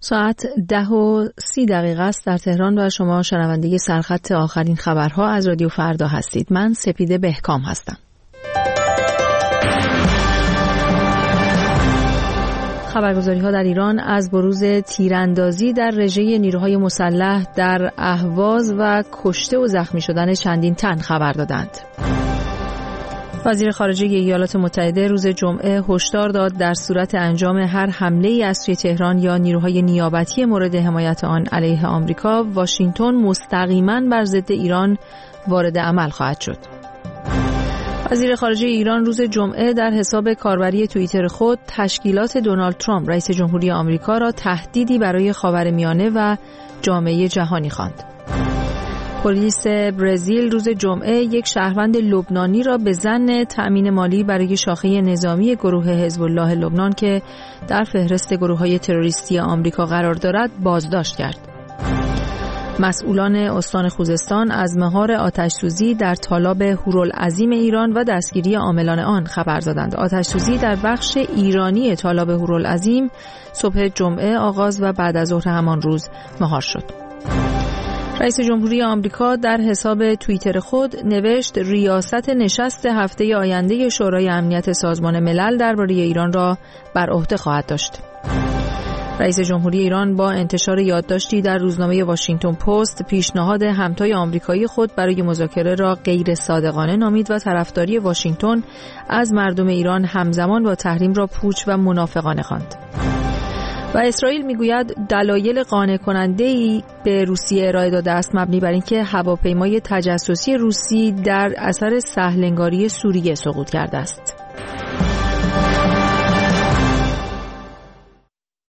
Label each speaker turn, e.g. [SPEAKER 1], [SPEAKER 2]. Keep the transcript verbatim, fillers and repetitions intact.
[SPEAKER 1] ساعت ده و سی دقیقه است در تهران و شما شنونده سرخط آخرین خبرها از رادیو فردا هستید. من سپیده بهکام هستم. خبرگزاری‌ها در ایران از بروز تیراندازی در رژه نیروهای مسلح در اهواز و کشته و زخمی شدن چندین تن خبر دادند. وزیر خارجه ایالات متحده روز جمعه هشدار داد در صورت انجام هر حمله‌ای از سوی تهران یا نیروهای نیابتی مورد حمایت آن علیه آمریکا، واشنگتن مستقیما بر ضد ایران وارد عمل خواهد شد. وزیر خارجه ایران روز جمعه در حساب کاربری توییتر خود تشکیلات دونالد ترامپ رئیس جمهوری آمریکا را تهدیدی برای خاورمیانه و جامعه جهانی خواند. پلیس برزیل روز جمعه یک شهروند لبنانی را به ظن تأمین مالی برای شاخه نظامی گروه حزب الله لبنان که در فهرست گروه‌های تروریستی آمریکا قرار دارد بازداشت کرد. مسئولان استان خوزستان از مهار آتش‌سوزی در تالاب هورالعظیم ایران و دستگیری عاملان آن خبر دادند. آتش‌سوزی در بخش ایرانی تالاب هورالعظیم صبح جمعه آغاز و بعد از ظهر همان روز مهار شد. رئیس جمهوری آمریکا در حساب توییتر خود نوشت ریاست نشست هفته آینده شورای امنیت سازمان ملل درباره ایران را بر عهده خواهد داشت. رئیس جمهوری ایران با انتشار یادداشتی در روزنامه واشنگتن پست پیشنهاد همتای آمریکایی خود برای مذاکره را غیر صادقانه نامید و طرفداری واشنگتن از مردم ایران همزمان با تحریم را پوچ و منافقانه خواند. و اسرائیل میگوید دلایل قانع کننده‌ای به روسیه ارائه داده است مبنی بر اینکه هواپیمای تجسسی روسی در اثر سهل‌انگاری سوریه سقوط کرده است.